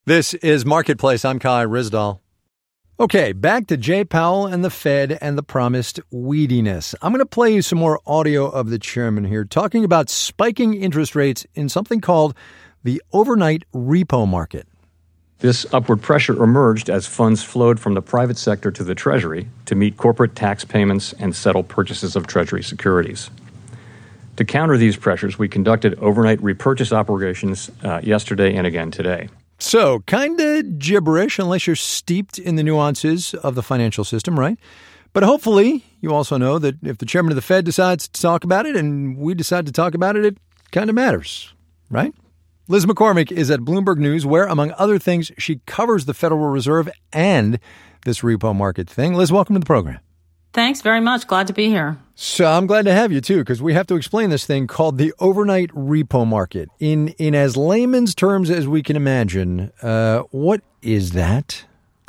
This is Marketplace. I'm Kai Ryssdal. Okay, back to Jay Powell and the Fed and the promised weediness. I'm going to play you some more audio of the chairman here talking about spiking interest rates in something called the overnight repo market. This upward pressure emerged as funds flowed from the private sector to the Treasury to meet corporate tax payments and settle purchases of Treasury securities. To counter these pressures, we conducted overnight repurchase operations yesterday and again today. So, kind of gibberish unless you're steeped in the nuances of the financial system, right? But hopefully, you also know that if the chairman of the Fed decides to talk about it and we decide to talk about it, it kind of matters, right? Liz McCormick is at Bloomberg News, where, among other things, she covers the Federal Reserve and this repo market thing. Liz, welcome to the program. Thanks very much. Glad to be here. So I'm glad to have you, too, because we have to explain this thing called the overnight repo market. In as layman's terms as we can imagine, what is that?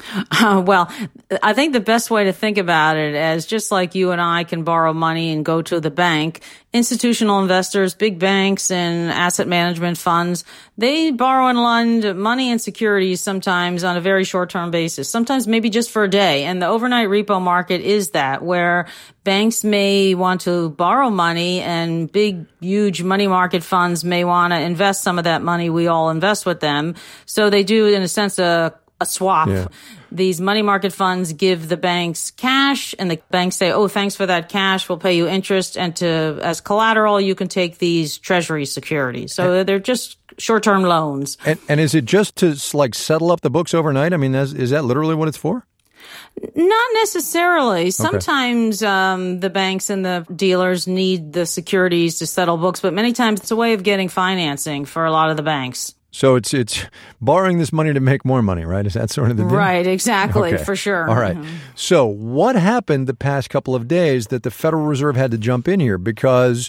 Well, I think the best way to think about it is just like you and I can borrow money and go to the bank, institutional investors, big banks and asset management funds, they borrow and lend money and securities sometimes on a very short-term basis, sometimes maybe just for a day. And the overnight repo market is that, where banks may want to borrow money and big, huge money market funds may want to invest some of that money. We all invest with them. So they do, in a sense, a swap. Yeah. These money market funds give the banks cash, and the banks say, oh, thanks for that cash. We'll pay you interest. And as collateral, you can take these Treasury securities. So they're just short-term loans. And is it just to settle up the books overnight? I mean, is that literally what it's for? Not necessarily. Sometimes the banks and the dealers need the securities to settle books, but many times it's a way of getting financing for a lot of the banks. So it's borrowing this money to make more money, right? Is that sort of the deal? Right, exactly, for sure. All right. Mm-hmm. So what happened the past couple of days that the Federal Reserve had to jump in here? Because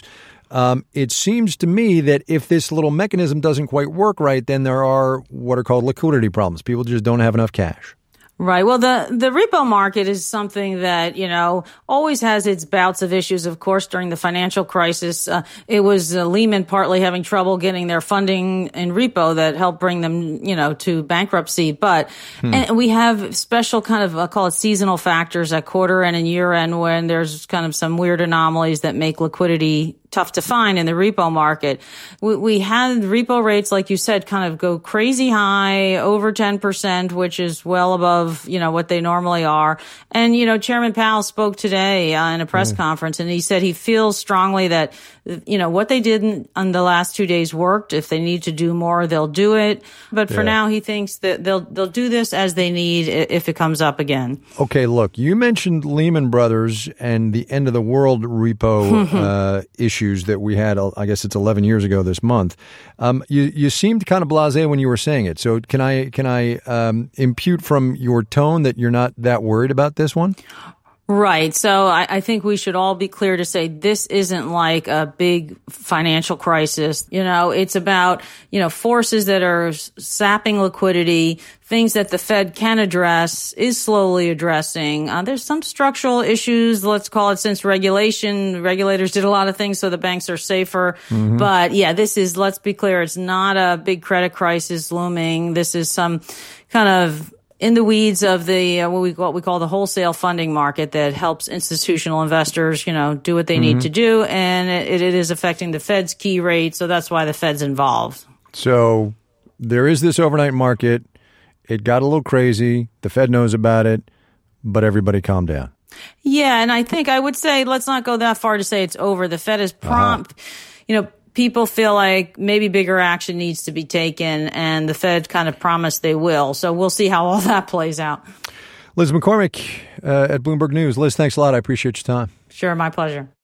it seems to me that if this little mechanism doesn't quite work right, then there are what are called liquidity problems. People just don't have enough cash. Right. Well, the repo market is something that, always has its bouts of issues. Of course, during the financial crisis, it was Lehman partly having trouble getting their funding in repo that helped bring them, to bankruptcy. But and we have special kind of, I call it seasonal factors at quarter end and year end when there's kind of some weird anomalies that make liquidity tough to find in the repo market. We had repo rates, like you said, kind of go crazy high, over 10%, which is well above, what they normally are. And, Chairman Powell spoke today in a press conference, and he said he feels strongly that, what they did on the last 2 days worked. If they need to do more, they'll do it. But for now, he thinks that they'll do this as they need if it comes up again. Okay, look, you mentioned Lehman Brothers and the end of the world repo issue that we had, I guess it's 11 years ago this month. You seemed kind of blasé when you were saying it. So can I impute from your tone that you're not that worried about this one? Right. So I think we should all be clear to say this isn't like a big financial crisis. It's about, forces that are sapping liquidity, things that the Fed can address, is slowly addressing. There's some structural issues, let's call it, since regulators did a lot of things so the banks are safer. Mm-hmm. But let's be clear, it's not a big credit crisis looming. This is some kind of in the weeds of the what we call the wholesale funding market that helps institutional investors, do what they need to do, and it is affecting the Fed's key rate, so that's why the Fed's involved. So there is this overnight market. It got a little crazy. The Fed knows about it, but everybody calm down. Yeah, and I think I would say let's not go that far to say it's over. The Fed is prompt. People feel like maybe bigger action needs to be taken, and the Fed kind of promised they will. So we'll see how all that plays out. Liz McCormick at Bloomberg News. Liz, thanks a lot. I appreciate your time. Sure, my pleasure.